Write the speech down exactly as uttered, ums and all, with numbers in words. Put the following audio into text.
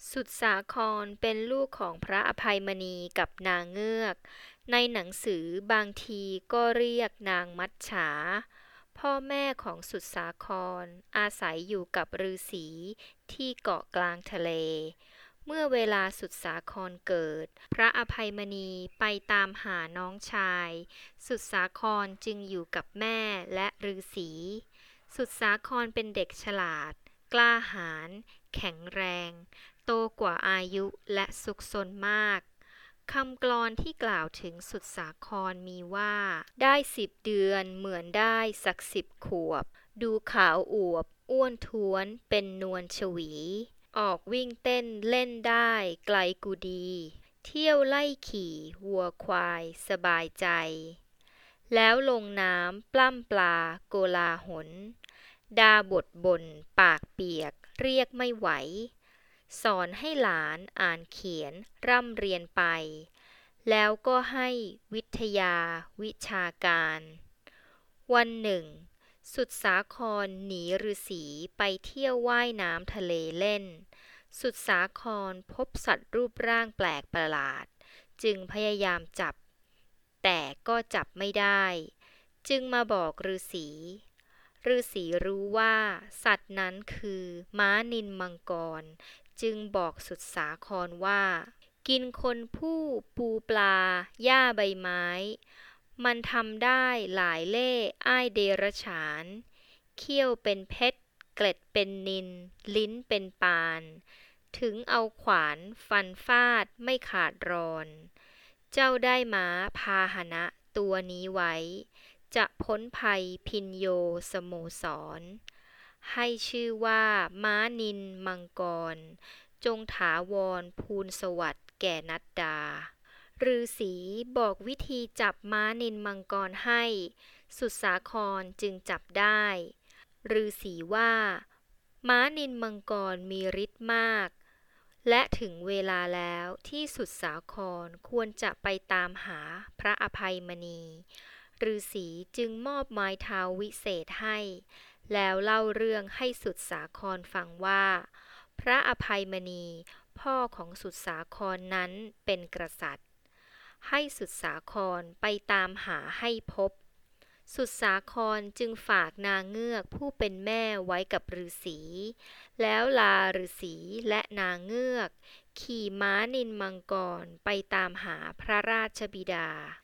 สุดสาครเป็นลูกของพระอภัยมณีกับนางเงือกในหนังสือบางทีก็เรียกนางมัจฉาพ่อแม่ของสุดสาครอาศัยอยู่กับฤาษีที่เกาะกลางทะเลเมื่อเวลาสุดสาครเกิดพระอภัยมณีไปตามหาน้องชายสุดสาครจึงอยู่กับแม่และฤาษีสุดสาครเป็นเด็กฉลาดกล้าหาญแข็งแรงโตกว่าอายุและสุขสนมากคำกลอนที่กล่าวถึงสุดสาครมีว่าได้สิบเดือนเหมือนได้สักสิบขวบดูขาวอวบอ้วนท้วนเป็นนวลชวีออกวิ่งเต้นเล่นได้ไกลกูดีเที่ยวไล่ขี่วัวควายสบายใจแล้วลงน้ำปล้ำปลาโกลาหลดาบทบ่นปากเปียกเรียกไม่ไหวสอนให้หลานอ่านเขียนร่ำเรียนไปแล้วก็ให้วิทยาวิชาการวันหนึ่งสุดสาครหนีฤาษีไปเที่ยวว่ายน้ำทะเลเล่นสุดสาครพบสัตว์รูปร่างแปลกประหลาดจึงพยายามจับแต่ก็จับไม่ได้จึงมาบอกฤาษีฤาษีรู้ว่าสัตว์นั้นคือม้านิลมังกรจึงบอกสุดสาครว่ากินคนผู้ปูปลาหญ้าใบไม้มันทำได้หลายเล่ห์อ้ายเดรัจฉานเขี้ยวเป็นเพชรเกล็ดเป็นนิลลิ้นเป็นปานถึงเอาขวานฟันฟาดไม่ขาดรอนเจ้าได้ม้าพาหนะตัวนี้ไว้จะพ้นภัยพินโยสโมสรให้ชื่อว่าม้านิลมังกรจงถาวรภูลสวัสดิ์แก่นัดดาฤาษีบอกวิธีจับม้านิลมังกรให้สุดสาครจึงจับได้ฤาษีว่าม้านิลมังกรมีฤทธิ์มากและถึงเวลาแล้วที่สุดสาครควรจะไปตามหาพระอภัยมณีฤาษีจึงมอบไม้เท้าวิเศษให้แล้วเล่าเรื่องให้สุดสาครฟังว่าพระอภัยมณีพ่อของสุดสาครนั้นเป็นกษัตริย์ให้สุดสาครไปตามหาให้พบสุดสาครจึงฝากนางเงือกผู้เป็นแม่ไว้กับฤาษีแล้วลาฤาษีและนางเงือกขี่ม้านิลมังกรไปตามหาพระราชบิดา